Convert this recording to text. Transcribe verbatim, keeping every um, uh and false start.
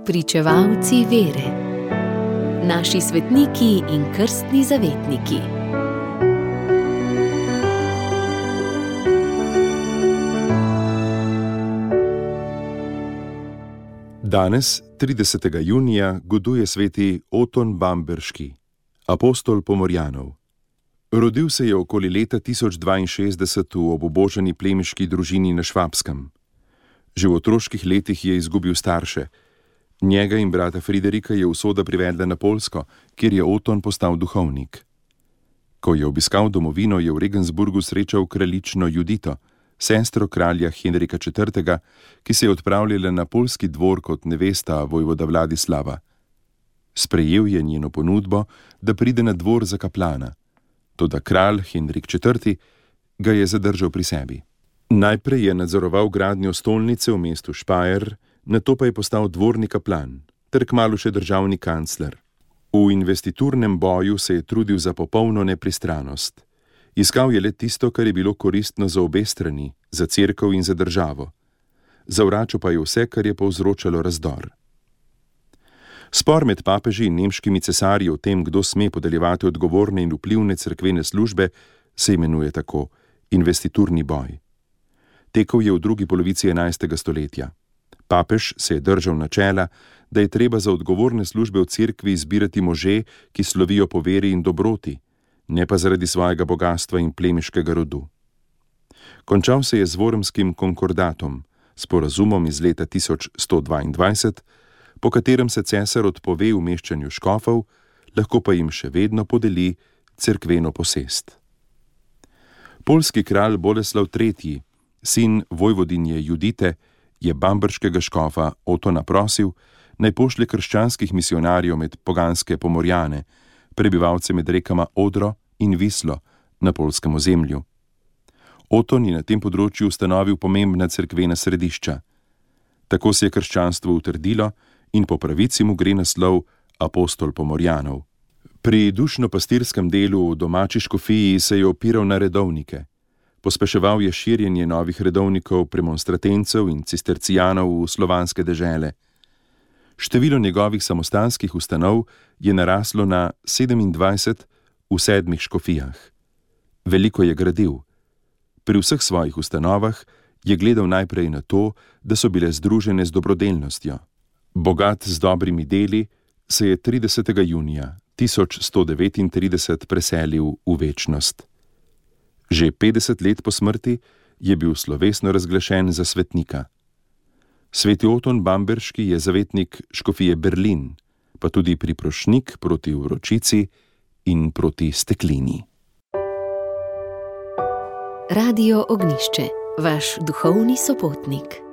Pričevalci vere. Naši svetniki in krstni zavetniki. Danes, tridesetega junija, goduje sveti Oton Bamberški, apostol Pomorjanov. Rodil se je okoli leta tisoč dvainšestdeset v obubožani plemiški družini na Švabskem. Že v otroških letih je izgubil starše. Njega in brata Friderika je usoda privedla na Poljsko, kjer je Oton postal duhovnik. Ko je obiskal domovino, je v Regensburgu srečal kraljično Judito, sestro kralja Henrika četrtega, ki se je odpravljala na poljski dvor kot nevesta vojvoda Vladislava. Sprejel je njeno ponudbo, da pride na dvor za kaplana. Toda kralj Henrik četrti ga je zadržal pri sebi. Najprej je nadzoroval gradnjo stolnice v mestu Špajer, nato pa je postal dvorni kaplan, ter kmalu še državni kancler. V investiturnem boju se je trudil za popolno nepristranost. Iskal je le tisto, kar je bilo koristno za obe strani, za cerkev in za državo. Zavračal pa je vse, kar je povzročalo razdor. Spor med papeži in nemškimi cesarji o tem, kdo sme podeljevati odgovorne in vplivne cerkvene službe, se imenuje tako investiturni boj. Tekel je v drugi polovici enajstega stoletja. Papež se je držal načela, da je treba za odgovorne službe v cerkvi izbirati može, ki slovijo po veri in dobroti, ne pa zaradi svojega bogastva in plemiškega rodu. Končal se je z Wormskim konkordatom, sporazumom iz leta tisoč sto dvaindvajset, po katerem se cesar odpove umeščanju škofov, lahko pa jim še vedno podeli cerkveno posest. Poljski kralj Boleslav tretji, sin vojvodinje Judite, je bamberškega škofa Otona prosil, naj pošlje krščanskih misionarjev med poganske Pomorjane, prebivalce med rekama Odro in Vislo na poljskem ozemlju. Oton je na tem področju ustanovil pomembna cerkvena središča. Tako se je krščanstvo utrdilo in po pravici mu gre naslov apostol Pomorjanov. Pri dušno-pastirskem delu v domači škofiji se je opiral na redovnike. Pospeševal je širjenje novih redovnikov, premonstratencev in cistercijanov v slovanske dežele. Število njegovih samostanskih ustanov je naraslo na sedemindvajset v sedmih škofijah. Veliko je gradil. Pri vseh svojih ustanovah je gledal najprej na to, da so bile združene z dobrodelnostjo. Bogat z dobrimi deli, se je tridesetega junija tisoč sto devetintrideset preselil v večnost. Že petdeset let po smrti je bil slovesno razglašen za svetnika. Sveti Oton Bamberški je zavetnik škofije Berlin, pa tudi priprošnik proti vročici in proti steklini. Radio Ognjišče, vaš duhovni sopotnik.